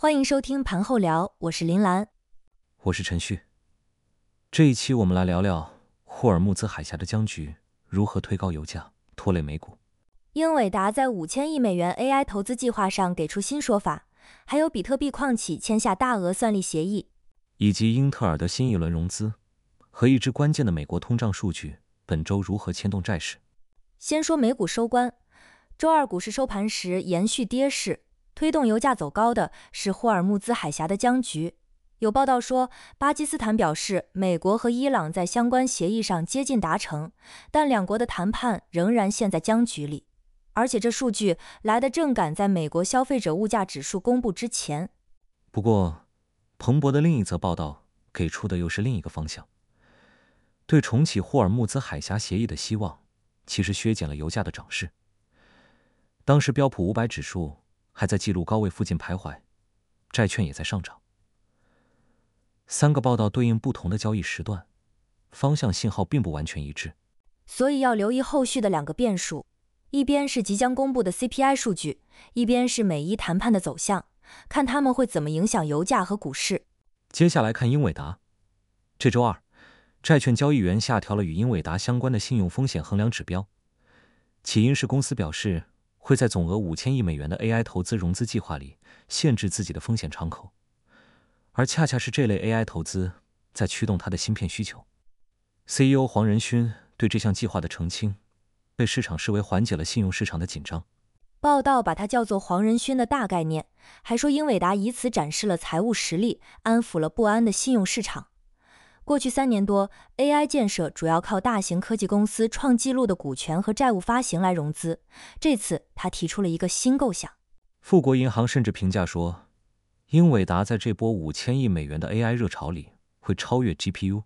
欢迎收听盘后聊，我是林兰。 我是陈旭。这一期我们来聊聊霍尔木兹海峡的僵局如何推高油价，拖累美股。 英伟达在5000亿美元 AI 投资计划上给出新说法，还有比特币矿企签下大额算力协议， 以及英特尔的新一轮融资和一支关键的美国通胀数据本周如何牵动债市。 先说美股收官，周二股市收盘时延续跌势，推动油价走高的是霍尔木兹海峡的僵局。有报道说，巴基斯坦表示美国和伊朗在相关协议上接近达成，但两国的谈判仍然陷在僵局里。而且这数据来得正赶在美国消费者物价指数公布之前。 不过，彭博的另一则报道给出的又是另一个方向，对重启霍尔木兹海峡协议的希望，其实削减了油价的涨势。当时标普500指数还在纪录高位附近徘徊，债券也在上涨。三个报道对应不同的交易时段，方向信号并不完全一致， 所以要留意后续的两个变数，一边是即将公布的 CPI 数据，一边是美伊谈判的走向，看他们会怎么影响油价和股市。 接下来看英伟达。这周二，债券交易员下调了与英伟达相关的信用风险衡量指标，起因是公司表示会在总额5000亿美元的 AI 投资融资计划里限制自己的风险敞口，而恰恰是这类 AI 投资在驱动它的芯片需求。CEO 黄仁勋对这项计划的澄清，被市场视为缓解了信用市场的紧张。 报道把它叫做黄仁勋的大概念，还说英伟达以此展示了财务实力，安抚了不安的信用市场。过去3年多 ，AI 建设主要靠大型科技公司创纪录的股权和债务发行来融资。这次他提出了一个新构想。 富国银行甚至评价说，英伟达在这波5000亿美元的 AI 热潮里会超越 GPU。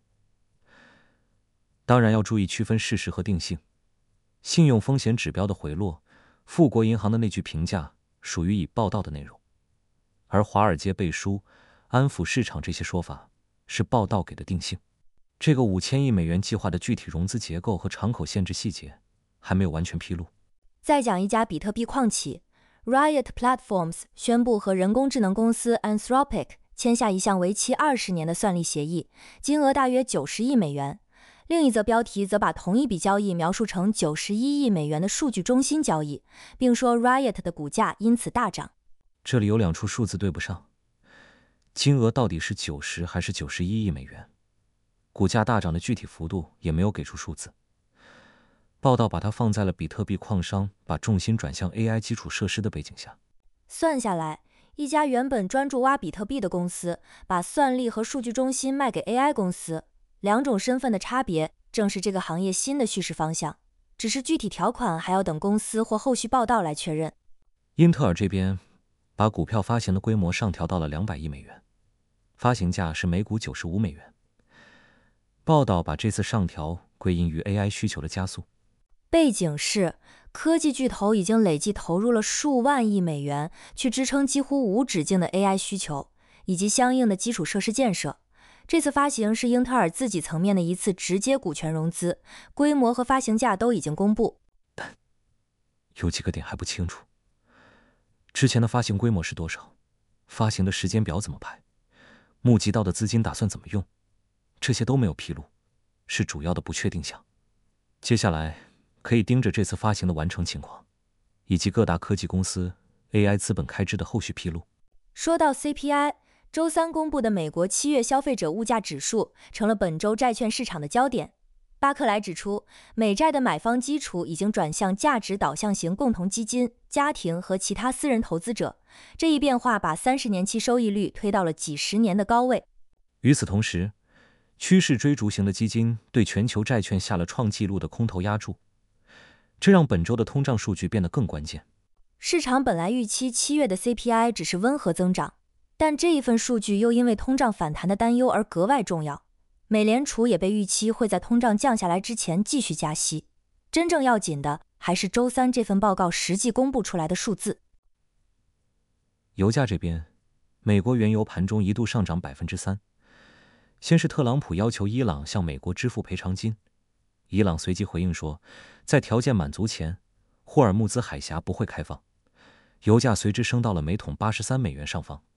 当然要注意区分事实和定性。信用风险指标的回落，富国银行的那句评价属于已报道的内容，而华尔街背书、安抚市场这些说法是报道给的定性。这个5000亿美元计划的具体融资结构和敞口限制细节还没有完全披露。 再讲一家比特币矿企 Riot Platforms 宣布和人工智能公司 Anthropic 签下一项为期20年的算力协议，金额大约90亿美元。另一则标题则把同一笔交易描述成91亿美元的数据中心交易，并说 Riot 的股价因此大涨。 这里有2处数字对不上，金额到底是90还是91亿美元？股价大涨的具体幅度也没有给出数字。报道把它放在了比特币矿商把重心转向 AI 基础设施的背景下。 算下来，一家原本专注挖比特币的公司，把算力和数据中心卖给 AI 公司，两种身份的差别正是这个行业新的叙事方向，只是具体条款还要等公司或后续报道来确认。 英特尔这边把股票发行的规模上调到了200亿美元，发行价是每股95美元。报道把这次上调归因于 AI 需求的加速。 背景是，科技巨头已经累计投入了数万亿美元去支撑几乎无止境的 AI 需求，以及相应的基础设施建设。这次发行是英特尔自己层面的一次直接股权融资，规模和发行价都已经公布。 但有几个点还不清楚。之前的发行规模是多少？发行的时间表怎么排？募集到的资金打算怎么用？这些都没有披露，是主要的不确定项。接下来可以盯着这次发行的完成情况，以及各大科技公司 AI 资本开支的后续披露。 说到 CPI， 周三公布的美国7月消费者物价指数成了本周债券市场的焦点。巴克莱指出，美债的买方基础已经转向价值导向型共同基金、家庭和其他私人投资者。这一变化把30年期收益率推到了几十年的高位。 与此同时，趋势追逐型的基金对全球债券下了创纪录的空头压注，这让本周的通胀数据变得更关键。 市场本来预期7月的 CPI 只是温和增长，但这一份数据又因为通胀反弹的担忧而格外重要。美联储也被预期会在通胀降下来之前继续加息。真正要紧的还是周三这份报告实际公布出来的数字。 油价这边，美国原油盘中一度上涨 3%。先是特朗普要求伊朗向美国支付赔偿金，伊朗随即回应说，在条件满足前，霍尔木兹海峡不会开放。油价随之升到了每桶83美元上方。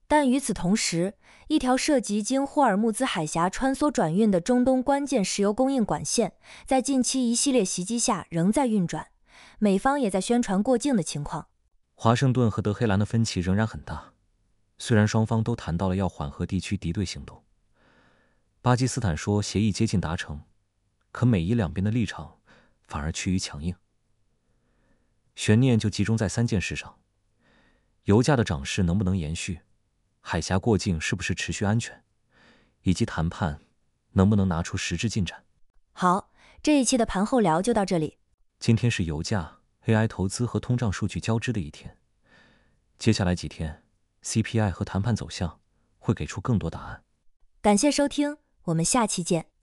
但与此同时，一条涉及经霍尔木兹海峡穿梭转运的中东关键石油供应管线，在近期一系列袭击下仍在运转，美方也在宣传过境的情况。 华盛顿和德黑兰的分歧仍然很大，虽然双方都谈到了要缓和地区敌对行动。巴基斯坦说协议接近达成，可美伊两边的立场反而趋于强硬。悬念就集中在3件事上：油价的涨势能不能延续，海峡过境是不是持续安全，以及谈判能不能拿出实质进展。 好，这一期的盘后聊就到这里。 今天是油价、AI 投资和通胀数据交织的一天，接下来几天 CPI 和谈判走向会给出更多答案。 感谢收听，我们下期见。